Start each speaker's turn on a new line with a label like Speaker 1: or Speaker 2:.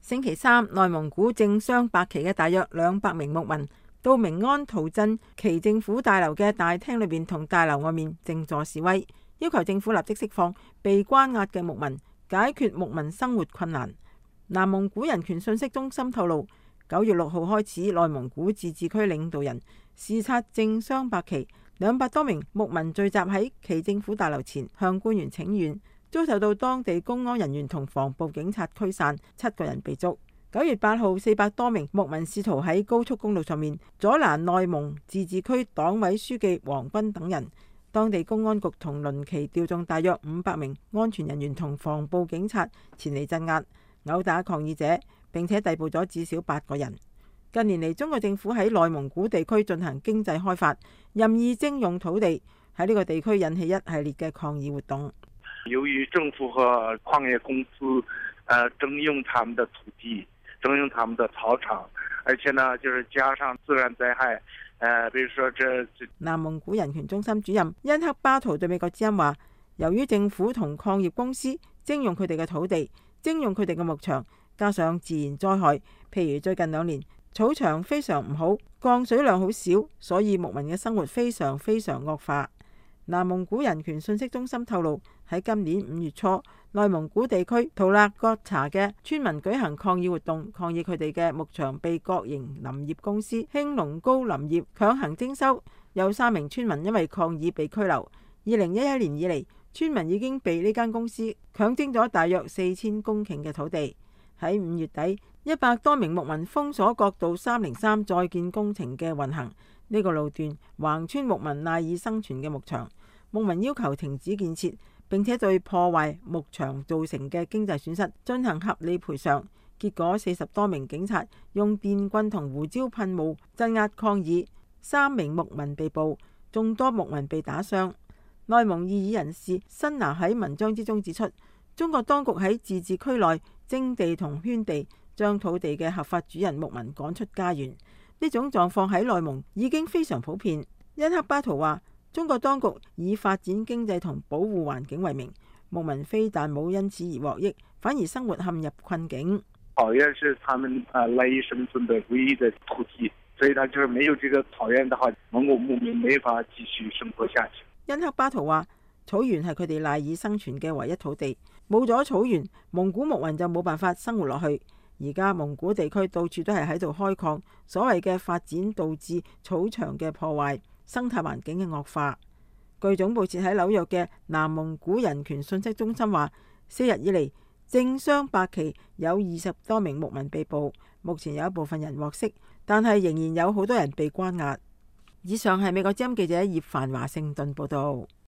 Speaker 1: 星期三，內蒙古正雙白旗嘅大約200名牧民到明安圖鎮旗政府大樓嘅大廳裏邊同大樓外面靜坐示威，要求政府立即釋放被關押嘅牧民，解決牧民生活困難。南蒙古人權信息中心透露，9月6號開始，內蒙古自治區領導人視察正雙白旗，200多名牧民聚集喺旗政府大樓前向官員請願，遭受到當地公安人員同防暴警察驅散，7個人被捉。9月8號，400多名牧民試圖喺高速公路上面阻攔內蒙自治區黨委書記王軍等人，當地公安局同輪期調動大約500名安全人員同防暴警察前嚟鎮壓、毆打抗議者，並且逮捕咗至少8個人。近年嚟，中國政府喺內蒙古地區進行經濟開發，任意徵用土地，喺呢個地區引起一系列嘅抗議活動。
Speaker 2: 由於政府和礦業公司徵用他們的土地，徵用他們的草場，而且呢，就是加上自然災害，比如說
Speaker 1: 南蒙古人權中心主任恩克巴圖對美國之音話，由於政府同礦業公司徵用佢哋嘅土地，徵用佢哋嘅牧場，加上自然災害，譬如最近2年草場非常唔好，降水量好少，所以牧民嘅生活非常惡化。南蒙古人權信息中心透露，喺今年5月初，內蒙古地區圖勒覺查嘅村民舉行抗議活動，抗議佢哋嘅牧場被國營林業公司興隆高林業強行徵收，有3名村民因為抗議被拘留。2011年以嚟，村民已經被呢間公司強徵咗大約4000公頃嘅土地。喺5月底，100多名牧民封鎖國道303在建工程嘅運行，呢個路段橫穿牧民賴以生存嘅牧場。牧民要求停止建設，並且對破壞牧場造成嘅經濟損失進行合理賠償。結果40多名警察用電棍同胡椒噴霧鎮壓抗議，3名牧民被捕，眾多牧民被打傷。內蒙異議人士辛拿喺文章之中指出，中國當局喺自治區內徵地同圈地，將土地嘅合法主人牧民趕出家園。呢種狀況喺內蒙已經非常普遍。恩克巴圖話，中國當局以發展經濟同保護環境為名，牧民非但冇因此而獲益，反而生活陷入困境。
Speaker 2: 草原是他們賴以生存的唯一的土地，所以他就是沒有這個草原的話，蒙古牧民沒法繼續生活下去。
Speaker 1: 恩克巴圖話，草原係佢哋賴以生存嘅唯一土地，冇咗草原，蒙古牧民就冇辦法生活落去。而家蒙古地區到處都係喺度開礦，所謂嘅發展導致草場嘅破壞，生態環境嘅惡化。據總部設喺紐約嘅南蒙古人權信息中心話，4日以嚟，正雙白旗有20多名牧民被捕，目前有一部分人獲釋，但係仍然有好多人被關押。以上係美國之音記者葉凡華盛頓報道。